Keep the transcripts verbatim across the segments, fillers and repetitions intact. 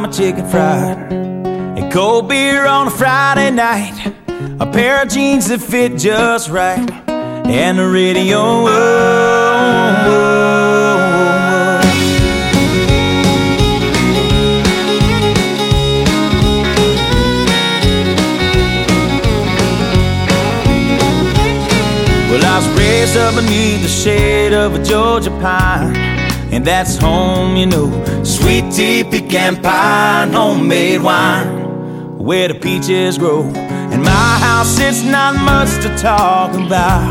my chicken fried, and cold beer on a Friday night, a pair of jeans that fit just right, and the radio. Whoa, whoa, whoa. Well, I was raised up beneath the shade of a Georgia pine, and that's home, you know. Sweet tea, pecan pie, and homemade wine, where the peaches grow. In my house, it's not much to talk about,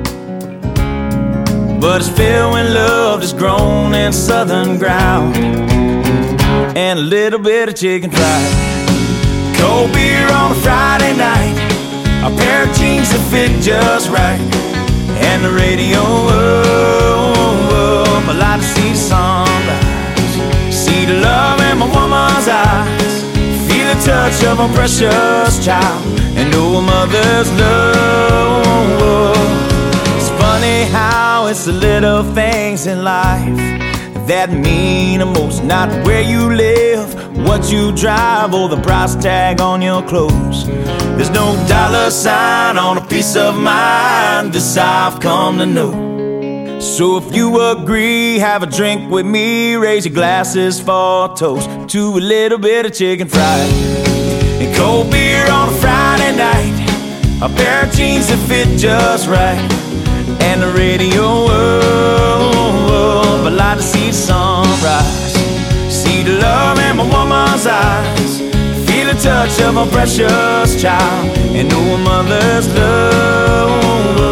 but it's filled with love that's grown in southern ground, and a little bit of chicken fried. Cold beer on a Friday night, a pair of jeans that fit just right, and the radio. Whoa, whoa, I like to see the sunrise, see the love in my woman's eyes, feel the touch of a precious child, and know a mother's love. It's funny how it's the little things in life that mean the most. Not where you live, what you drive, or the price tag on your clothes. There's no dollar sign on a piece of mind, this I've come to know. So if you agree, have a drink with me, raise your glasses for a toast to a little bit of chicken fried, and cold beer on a Friday night, a pair of jeans that fit just right, and the radio. Whoa, whoa, I like to see the sunrise, see the love in my woman's eyes, feel the touch of a precious child, and know a mother's love.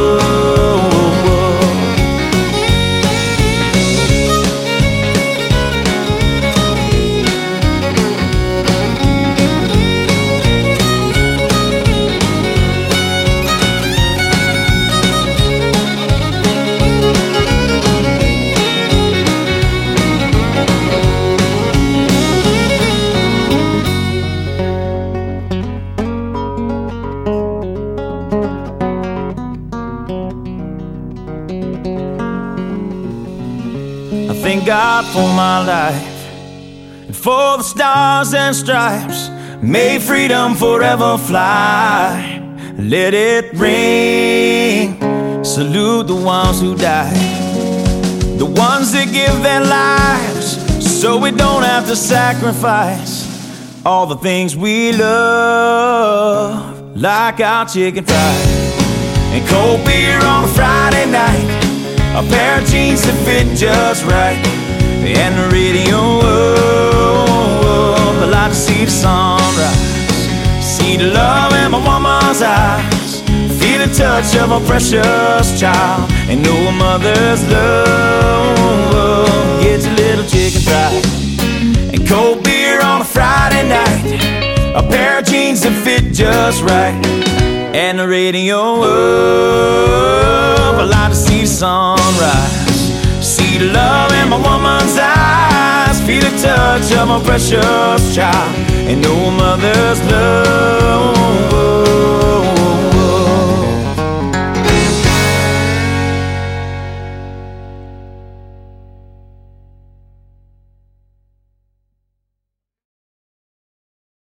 Thank God for my life, and for the stars and stripes. May freedom forever fly. Let it ring. Salute the ones who died, the ones that give their lives so we don't have to sacrifice all the things we love, like our chicken fried, and cold beer on a Friday night, a pair of jeans that fit just right, and the radio. Whoa, I like to see the sunrise, see the love in my woman's eyes, feel the touch of a precious child, and know a mother's love. Get your little chicken fried, and cold beer on a Friday night, a pair of jeans that fit just right, and the radio. Whoa, I like to see the sunrise, see the love in my woman's eyes, feel the touch of a precious child, and know a mother's love.